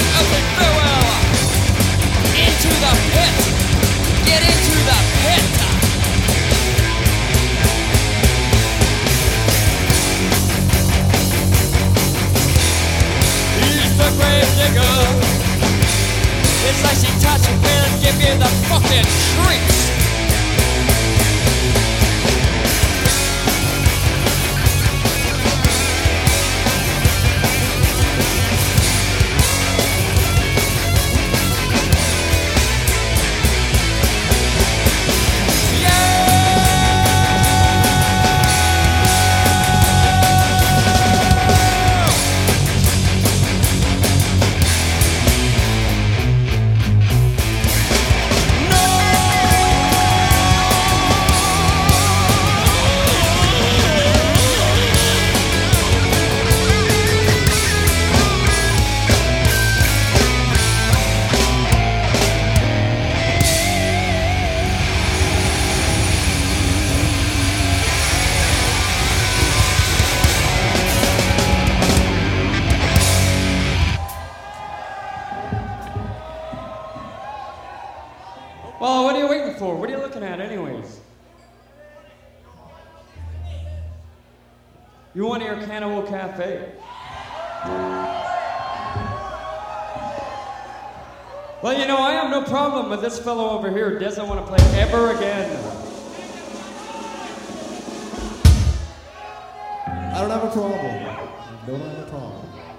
open farewell. Into the pit. Get into the pit. He's the grave digger. It's like she touched me and give me the fucking treats. Well, what are you waiting for? What are you looking at anyways? You want your Cannibal Cafe? Well, you know, I have no problem with this fellow over here who doesn't want to play ever again. I don't have a problem. I don't have a problem.